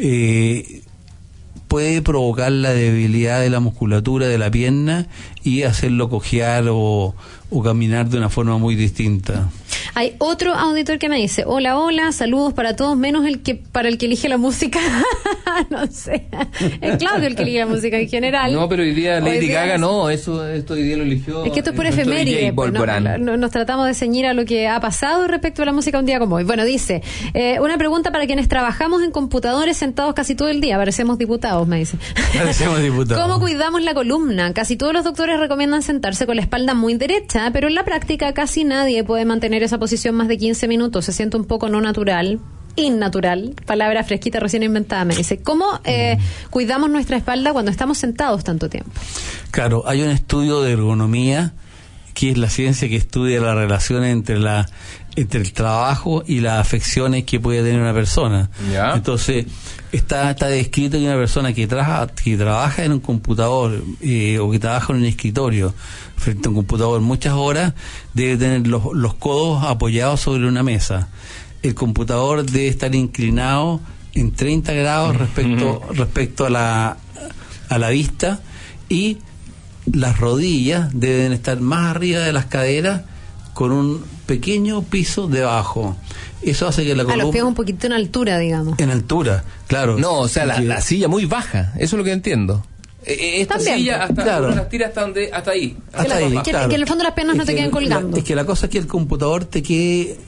eh, puede provocar la debilidad de la musculatura de la pierna y hacerlo cojear o, o caminar de una forma muy distinta. Hay otro auditor que me dice, hola, hola, saludos para todos, menos el que para el que elige la música. No sé, es Claudio el que elige la música en general. No, pero hoy día Lady hoy día Gaga es... no, eso esto hoy día lo eligió. Es que esto es por efeméride, pues, no, no, nos tratamos de ceñir a lo que ha pasado respecto a la música un día como hoy. Bueno, dice, eh, una pregunta para quienes trabajamos en computadores sentados casi todo el día, parecemos diputados, me dice. Parecemos diputados. ¿Cómo cuidamos la columna? Casi todos los doctores recomiendan sentarse con la espalda muy derecha, pero en la práctica casi nadie puede mantener esa posición más de quince minutos, se siente un poco no natural, innatural, palabra fresquita recién inventada, me dice. ¿Cómo eh, cuidamos nuestra espalda cuando estamos sentados tanto tiempo? Claro, hay un estudio de ergonomía, que es la ciencia que estudia la relación entre la entre el trabajo y las afecciones que puede tener una persona. ¿Ya? Entonces, está está descrito que una persona que trabaja que trabaja en un computador eh, o que trabaja en un escritorio frente a un computador muchas horas, debe tener los, los codos apoyados sobre una mesa. El computador debe estar inclinado en treinta grados respecto uh-huh. respecto a la a la vista, y las rodillas deben estar más arriba de las caderas con un pequeño piso debajo. Eso hace que la columna... A los pies un poquito en altura, digamos. En altura, claro. No, o sea, la, la silla muy baja, eso es lo que entiendo. Esta También, silla hasta, claro. las tira hasta, donde, hasta ahí. Hasta que, ahí la, que, claro. que en el fondo las piernas es no te queden colgando. La, es que la cosa es que el computador te quede...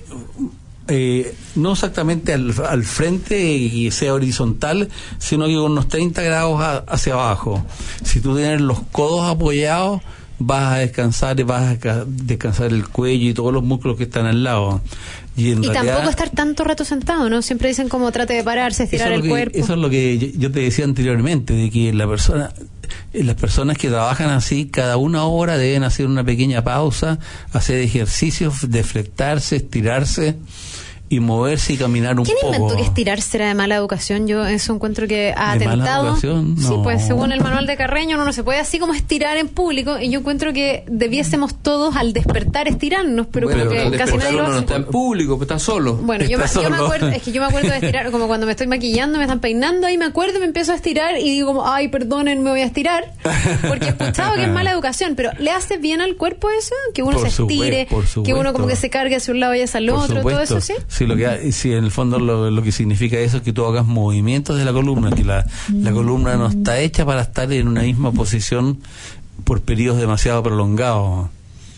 Eh, no exactamente al, al frente y sea horizontal, sino que con unos treinta grados a, hacia abajo. Si tú tienes los codos apoyados, vas a descansar, vas a descansar el cuello y todos los músculos que están al lado. Y, en y realidad, tampoco estar tanto rato sentado, ¿no? Siempre dicen como trate de pararse, estirar el que, cuerpo. Eso es lo que yo, yo te decía anteriormente, de que la persona, las personas que trabajan así, cada una hora deben hacer una pequeña pausa, hacer ejercicios, deflectarse, estirarse y moverse y caminar un ¿Quién poco. ¿Quién inventó que estirar será de mala educación? Yo eso encuentro que ha ¿De atentado. mala educación? No. Sí, pues según el manual de Carreño uno no se puede así como estirar en público, y yo encuentro que debiésemos todos al despertar estirarnos, pero bueno, como que casi nadie lo hace. No está en público, pues está solo. Bueno, yo, está me, yo me solo. acuerdo, es que yo me acuerdo de estirar como cuando me estoy maquillando, me están peinando, ahí me acuerdo y me empiezo a estirar y digo como, ay, perdonen, me voy a estirar, porque he escuchado que es mala educación, pero ¿le hace bien al cuerpo eso? Que uno Por se estire, supuesto, que uno como que se cargue hacia un lado y hacia el Por otro, supuesto. todo eso, ¿sí? Sí, lo que hay, sí, en el fondo lo, lo que significa eso es que tú hagas movimientos de la columna, que la, la columna no está hecha para estar en una misma posición por periodos demasiado prolongados.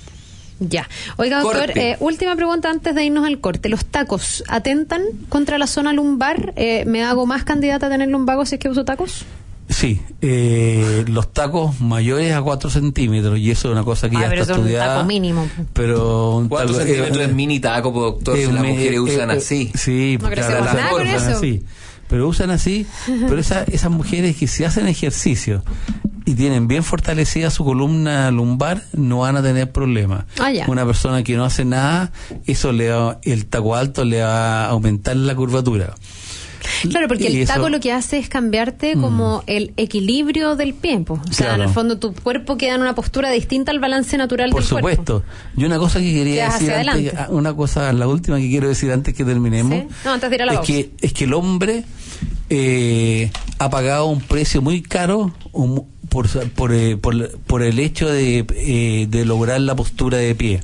Ya. Oiga, doctor, eh, última pregunta antes de irnos al corte. ¿Los tacos atentan contra la zona lumbar? Eh, ¿Me hago más candidata a tener lumbago si es que uso tacos? Sí, eh, los tacos mayores a cuatro centímetros, y eso es una cosa que ah, ya pero está son estudiada. Un taco mínimo. Pero un cuatro taco, centímetros eh, es mini taco, doctor, eh, si las me, mujeres eh, usan eh, así. Sí, no claro, crecemos nada con usan eso. así, pero usan así, pero esa, esas mujeres que si hacen ejercicio y tienen bien fortalecida su columna lumbar, no van a tener problemas. Ah, ya. Una persona que no hace nada, eso le va, el taco alto le va a aumentar la curvatura. Claro, porque y el taco eso, lo que hace es cambiarte mm. como el equilibrio del pie. O sea, claro. en el fondo tu cuerpo queda en una postura distinta al balance natural Por del cuerpo. supuesto. Y una cosa que quería Quedas decir hacia antes, adelante. una cosa, la última que quiero decir antes que terminemos, ¿Sí? No, antes de ir a la es pausa. que es que el hombre eh, ha pagado un precio muy caro um, por, por, eh, por, por el hecho de, eh, de lograr la postura de pie.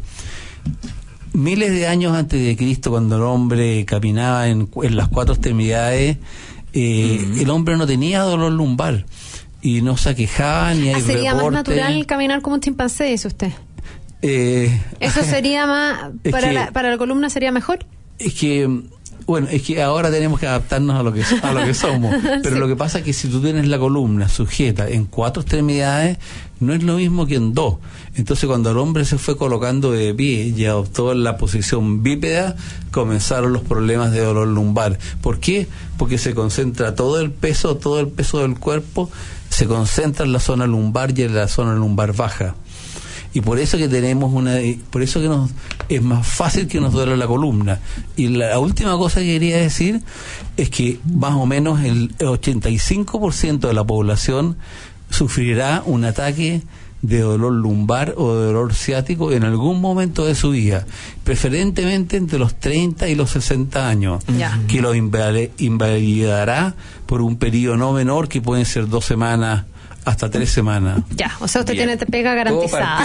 Miles de años antes de Cristo, cuando el hombre caminaba en, en las cuatro extremidades, eh, uh-huh. el hombre no tenía dolor lumbar y no se quejaba ni hay ah, sería reporte. más natural caminar como un chimpancé, dice usted. Eh, Eso sería más para que, la, para la columna sería mejor. Es que Bueno, es que ahora tenemos que adaptarnos a lo que a lo que somos. Pero sí. Lo que pasa es que si tú tienes la columna sujeta en cuatro extremidades, no es lo mismo que en dos. Entonces, cuando el hombre se fue colocando de pie y adoptó la posición bípeda, comenzaron los problemas de dolor lumbar. ¿Por qué? Porque se concentra todo el peso, todo el peso del cuerpo, se concentra en la zona lumbar y en la zona lumbar baja. Y por eso que tenemos una, por eso que nos es más fácil que nos duela la columna. Y la última cosa que quería decir es que más o menos el ochenta y cinco por ciento de la población sufrirá un ataque de dolor lumbar o de dolor ciático en algún momento de su vida, preferentemente entre los treinta y los sesenta años, yeah. que lo invalidará por un periodo no menor, que pueden ser dos semanas hasta tres semanas. Ya, o sea, usted Bien. tiene pega garantizada.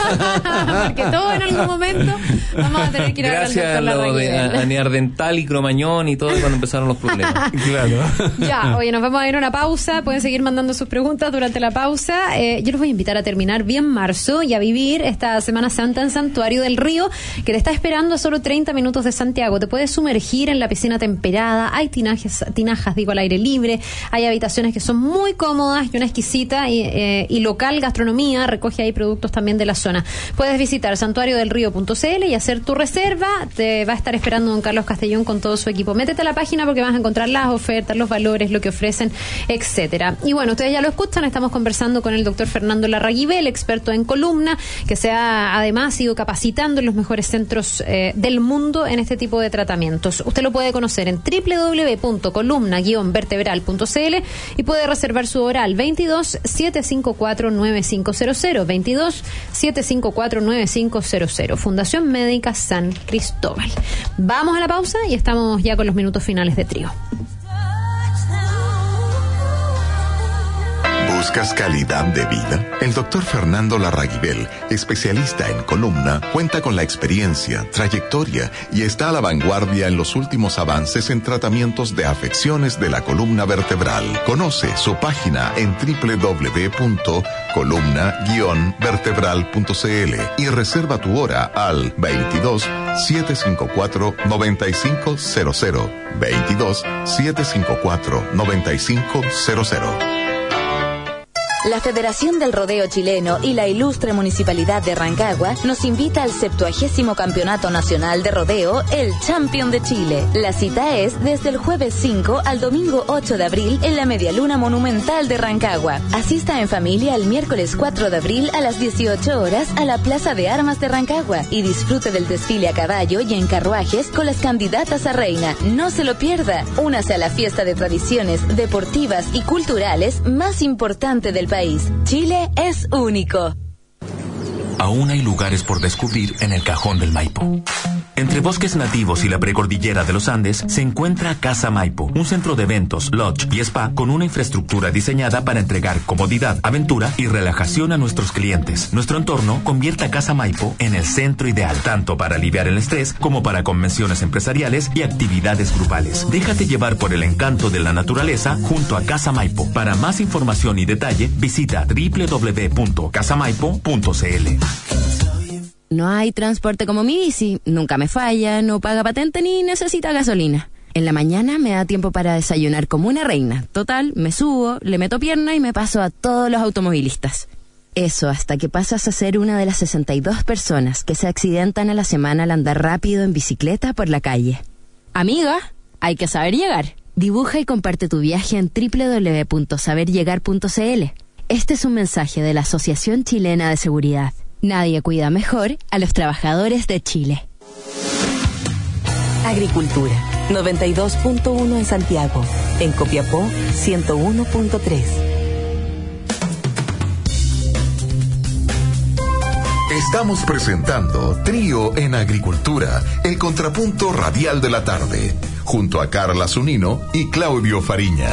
Porque todo en algún momento vamos a tener que ir a ver al doctor Larraguibel. Gracias a Neardental y Cromañón y todo cuando empezaron los problemas. Claro. Ya, oye, nos vamos a ir a una pausa. Pueden seguir mandando sus preguntas durante la pausa. Eh, yo los voy a invitar a terminar bien marzo y a vivir esta Semana Santa en Santuario del Río, que te está esperando a solo treinta minutos de Santiago. Te puedes sumergir en la piscina temperada. Hay tinajas, tinajas digo, al aire libre. Hay habitaciones que son muy cómodas y una exquisita Y, eh, y local gastronomía, recoge ahí productos también de la zona. Puedes visitar santuario del río punto c l y hacer tu reserva. Te va a estar esperando don Carlos Castellón con todo su equipo. Métete a la página porque vas a encontrar las ofertas, los valores, lo que ofrecen, etcétera. Y bueno, ustedes ya lo escuchan, estamos conversando con el doctor Fernando Larraguibel, experto en columna, que se ha además ido capacitando en los mejores centros eh, del mundo en este tipo de tratamientos. Usted lo puede conocer en doble u doble u doble u punto columna guion vertebral punto c l y puede reservar su oral veintidós siete cinco cuatro nueve cinco cero cero, veintidós siete cinco cuatro nueve cinco cero cero. Fundación Médica San Cristóbal. Vamos a la pausa y estamos ya con los minutos finales de Trío. ¿Buscas calidad de vida? El doctor Fernando Larraguibel, especialista en columna, cuenta con la experiencia, trayectoria y está a la vanguardia en los últimos avances en tratamientos de afecciones de la columna vertebral. Conoce su página en doble u doble u doble u punto columna guion vertebral punto c l y reserva tu hora al veintidós siete cinco cuatro nueve cinco cero cero, veintidós siete cinco cuatro nueve cinco cero cero. La Federación del Rodeo Chileno y la ilustre Municipalidad de Rancagua nos invita al septuagésimo Campeonato Nacional de Rodeo, el Champion de Chile. La cita es desde el jueves cinco al domingo ocho de abril en la Medialuna Monumental de Rancagua. Asista en familia el miércoles cuatro de abril a las dieciocho horas a la Plaza de Armas de Rancagua y disfrute del desfile a caballo y en carruajes con las candidatas a reina. No se lo pierda. Únase a la fiesta de tradiciones deportivas y culturales más importante del país. Chile es único. Aún hay lugares por descubrir en el Cajón del Maipo. Entre bosques nativos y la precordillera de los Andes se encuentra Casa Maipo, un centro de eventos, lodge y spa con una infraestructura diseñada para entregar comodidad, aventura y relajación a nuestros clientes. Nuestro entorno convierte a Casa Maipo en el centro ideal, tanto para aliviar el estrés como para convenciones empresariales y actividades grupales. Déjate llevar por el encanto de la naturaleza junto a Casa Maipo. Para más información y detalle, visita doble u doble u doble u punto casa maipo punto c l. No hay transporte como mi bici, nunca me falla, no paga patente ni necesita gasolina. En la mañana me da tiempo para desayunar como una reina. Total, me subo, le meto pierna y me paso a todos los automovilistas. Eso hasta que pasas a ser una de las sesenta y dos personas que se accidentan a la semana al andar rápido en bicicleta por la calle. Amiga, hay que saber llegar. Dibuja y comparte tu viaje en doble u doble u doble u punto saber llegar punto c l. Este es un mensaje de la Asociación Chilena de Seguridad. Nadie cuida mejor a los trabajadores de Chile. Agricultura, noventa y dos punto uno en Santiago. En Copiapó, ciento uno punto tres. Estamos presentando Trío en Agricultura, el contrapunto radial de la tarde, junto a Carla Zunino y Claudio Fariña.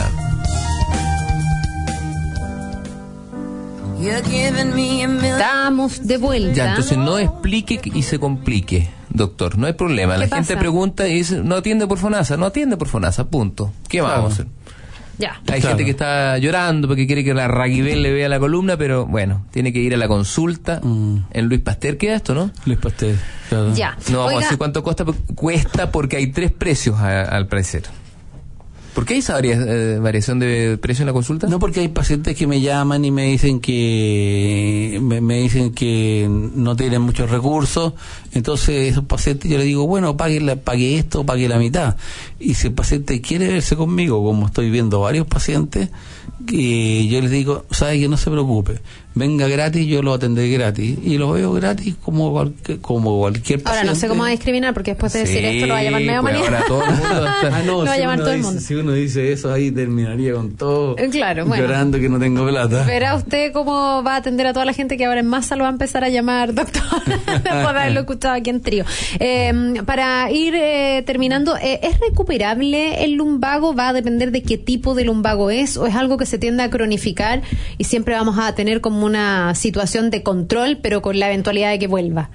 Estamos de vuelta. Ya, entonces no explique y se complique, doctor. No hay problema. La pasa? gente pregunta y dice, no atiende por FONASA. No atiende por FONASA, punto. ¿Qué vamos a hacer? Ya. Hay Claro. gente que está llorando porque quiere que la Raguibel le vea la columna, pero bueno, tiene que ir a la consulta Mm. en Luis Pasteur, ¿qué es esto, no? Luis Pasteur, claro. Ya. No vamos Oiga, a decir cuánto cuesta, cuesta porque hay tres precios a- al parecer. ¿Por qué hay esa varia- eh, variación de precio en la consulta? No, porque hay pacientes que me llaman y me dicen que me, me dicen que no tienen muchos recursos, entonces esos pacientes yo les digo, bueno, pague, la, pague esto, pague la mitad. Y si el paciente quiere verse conmigo, como estoy viendo varios pacientes, que yo les digo, sabe que no se preocupe, venga gratis, yo lo atenderé gratis y lo veo gratis como cualquier, como cualquier paciente. ahora no sé cómo va a discriminar porque después de decir esto lo va a llamar medio pues manía. ahora todo el mundo va a estar- Ah, no, Lo va a si llamar uno todo el dice- mundo. Si uno dice eso, ahí terminaría con todo Eh, claro, bueno. llorando que no tengo plata. Verá usted cómo va a atender a toda la gente que ahora en masa lo va a empezar a llamar doctor después de haberlo escuchado aquí en Trío. Eh, para ir eh, terminando, eh, ¿es recuperable el lumbago? ¿Va a depender de qué tipo de lumbago es? ¿O es algo que se tiende a cronificar y siempre vamos a tener como una situación de control, pero con la eventualidad de que vuelva?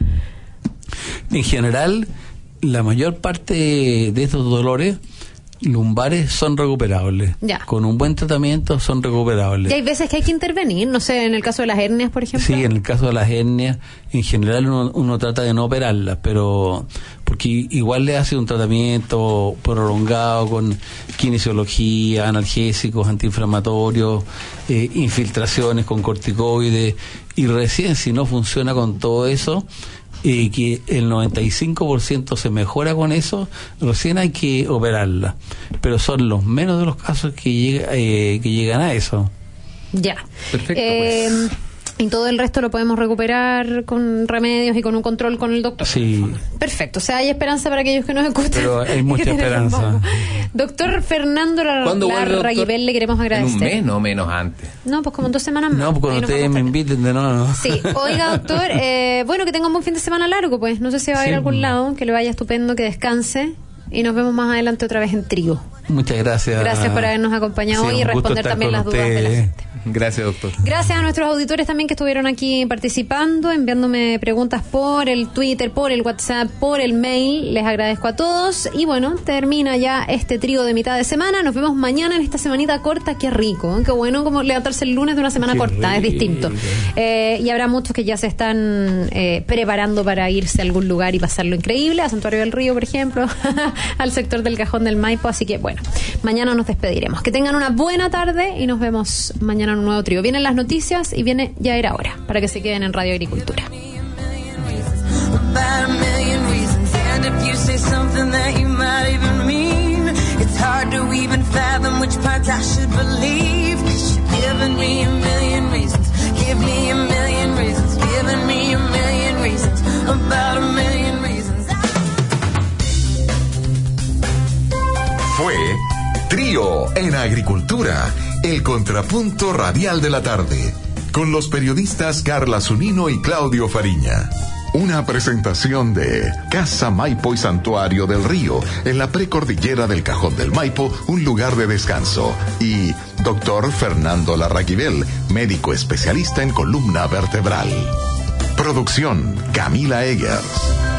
En general, la mayor parte de estos dolores lumbares son recuperables. Ya. Con un buen tratamiento son recuperables. Y hay veces que hay que intervenir, no sé, en el caso de las hernias, por ejemplo. Sí, en el caso de las hernias, en general uno, uno trata de no operarlas, pero porque igual le hace un tratamiento prolongado con kinesiología, analgésicos, antiinflamatorios, eh, infiltraciones con corticoides, y recién si no funciona con todo eso, eh, que el noventa y cinco por ciento se mejora con eso, recién hay que operarla, pero son los menos de los casos que, llega, eh, que llegan a eso. Ya. Perfecto, Eh, pues. Y todo el resto lo podemos recuperar con remedios y con un control con el doctor. Sí. Perfecto. O sea, hay esperanza para aquellos que nos escuchan. Pero hay mucha Que tienen esperanza. lumbago. Doctor Fernando ¿Cuándo vuelve, doctor? Larraguibel, le queremos En agradecer. un mes, no menos antes. No, pues como en dos semanas más. No, pues cuando Ahí nos ustedes vamos me a estar. inviten de nuevo. Sí, oiga doctor, eh, bueno, que tenga un buen fin de semana largo, pues. No sé si va a ir Sí. a algún lado, que le vaya estupendo, que descanse. Y nos vemos más adelante otra vez en Trío. Muchas gracias. Gracias por habernos acompañado Sí, hoy y un gusto responder estar también con las dudas de la ustedes. gente. Gracias, doctor. Gracias a nuestros auditores también que estuvieron aquí participando, enviándome preguntas por el Twitter, por el WhatsApp, por el mail. Les agradezco a todos. Y bueno, termina ya este trío de mitad de semana. Nos vemos mañana en esta semanita corta. Qué rico, ¿eh? Qué bueno como levantarse el lunes de una semana Qué corta, es rico. distinto. Eh, y habrá muchos que ya se están eh, preparando para irse a algún lugar y pasarlo increíble, a Santuario del Río, por ejemplo, al sector del Cajón del Maipo. Así que bueno, mañana nos despediremos. Que tengan una buena tarde y nos vemos mañana en un nuevo trío. Vienen las noticias y viene Ya Era Hora, para que se queden en Radio Agricultura. About a million reasons, and if you say something that you might even mean, it's hard to even fathom which parts I should believe. 'Cause you're giving me a million reasons, give me a million reasons, giving me a million reasons, about a million reasons. Fue Trío en Agricultura, el contrapunto radial de la tarde, con los periodistas Carla Zunino y Claudio Fariña. Una presentación de Casa Maipo y Santuario del Río, en la precordillera del Cajón del Maipo, un lugar de descanso. Y doctor Fernando Larraguibel, médico especialista en columna vertebral. Producción Camila Eggers.